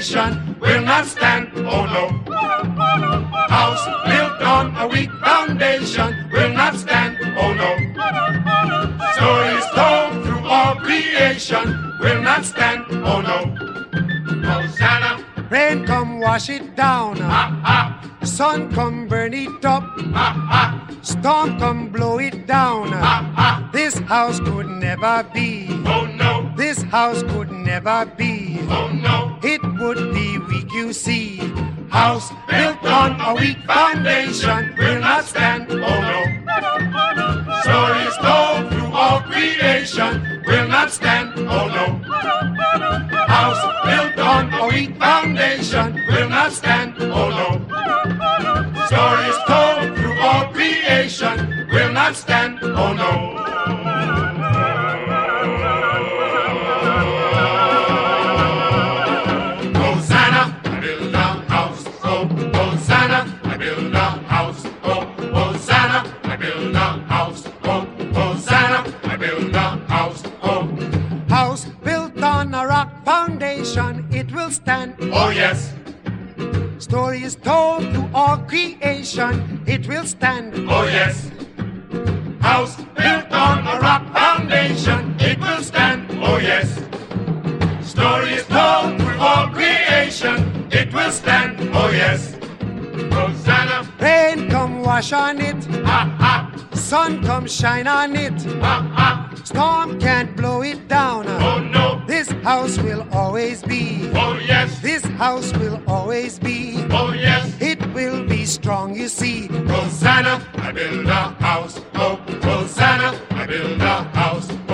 creation will not stand, oh no. House built on a weak foundation will not stand, oh no. Stories told through all creation will not stand, oh no. Hosanna. Rain come wash it down, sun come burn it up, storm come blow it down. This house could never be, Oh no, this house could never be. oh no. It would be weak, you see. House built on a weak foundation will not stand, oh no. Stories told through all creation will not stand, oh no. House built on a weak foundation will not stand, oh no. Stories told through all creation will not stand, oh no. Hosanna, I build a house, oh, Hosanna, I build a house, oh, Hosanna, I build a house, oh, Hosanna, I build a house, oh. House built on a rock foundation, it will stand. Oh yes, Story is told through all creation, it will stand. oh yes. House built on a rock foundation, it will stand, oh yes. Stories told through all creation, it will stand, oh yes. Hosanna, Rain come wash on it, ha sun come shine on it, ha, storm can't blow it down. oh no, This house will always be, oh yes, this house will always be. oh yes. It will be strong, you see. Hosanna, I build a house, oh, Hosanna, I build a house,